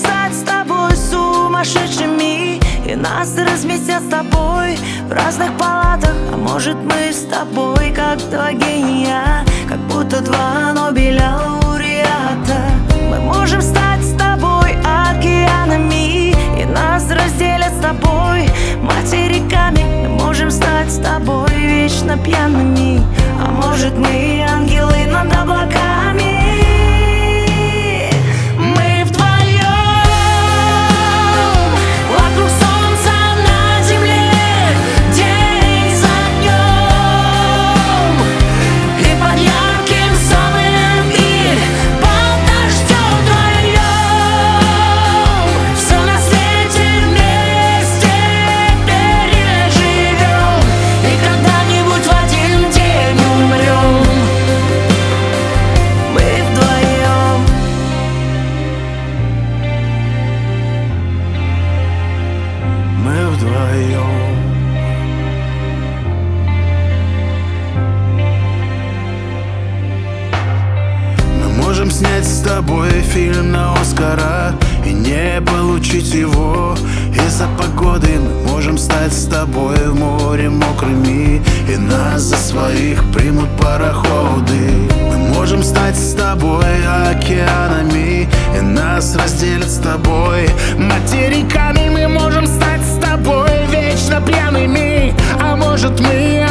стать с тобой сумасшедшими, и нас разместят с тобой в разных палатах. А может, мы с тобой как два гения, как будто два Нобеля лауреата. Мы можем стать с тобой океанами, и нас разделят с тобой материками. Мы можем стать с тобой вечно пьяными, а может, мы ангелы над облаками. Можем снять с тобой фильм на Оскара и не получить его из-за погоды. Мы можем стать с тобой в море мокрыми, и нас за своих примут пароходы. Мы можем стать с тобой океанами, и нас разделят с тобой материками. Мы можем стать с тобой вечно пьяными, а может, мы